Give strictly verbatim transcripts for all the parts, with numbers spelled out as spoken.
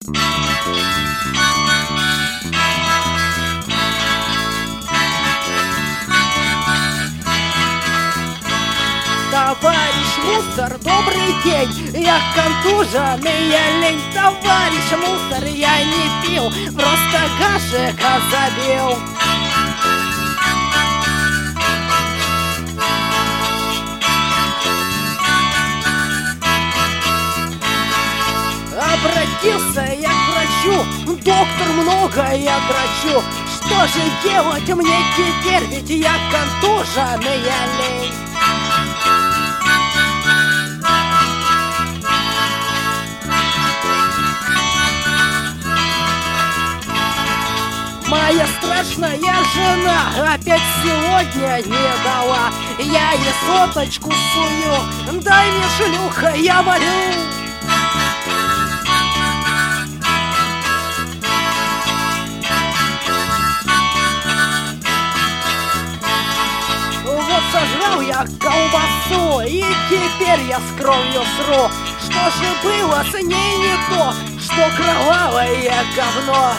Товарищ мусор, добрый день, я контуженный, я лень. Товарищ мусор, я не пил, просто гашика забил. Обратился я к врачу, доктор, много я драчу. Что же делать мне теперь, ведь я контуженный, я лень. Моя страшная жена опять сегодня не дала. Я ей соточку сую, дай мне, шлюха, я молю. Вот сожрал я колбасу, и теперь я с кровью сру. Что же было с ней не то, что кровавое говно?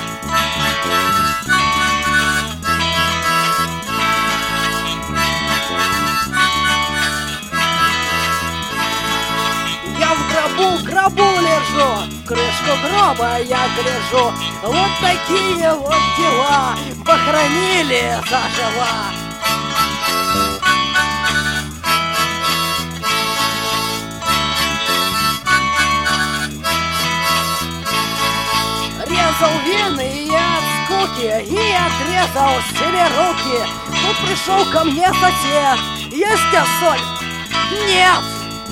Я в гробу, в гробу лежу, в крышку гроба я гляжу. Вот такие вот дела, похоронили заживо. Резал вены я от скуки и отрезал себе руки. Тут пришел ко мне сосед. Есть у тебя соль? Нет!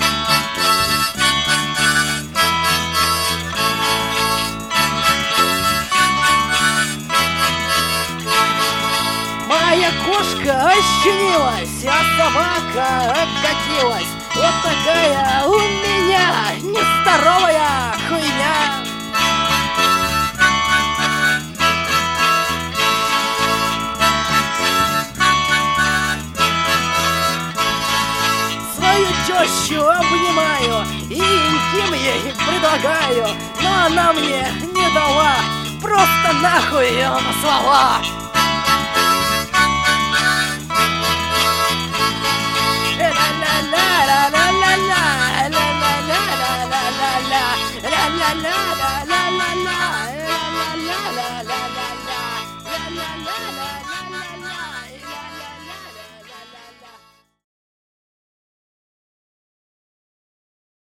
Моя кошка ощенилась, а собака обкатилась. Вот такая у меня нездоровая хуйня. Свою тещу обнимаю и интим ей предлагаю, но она мне не дала, просто нахуй ее назвала. La la la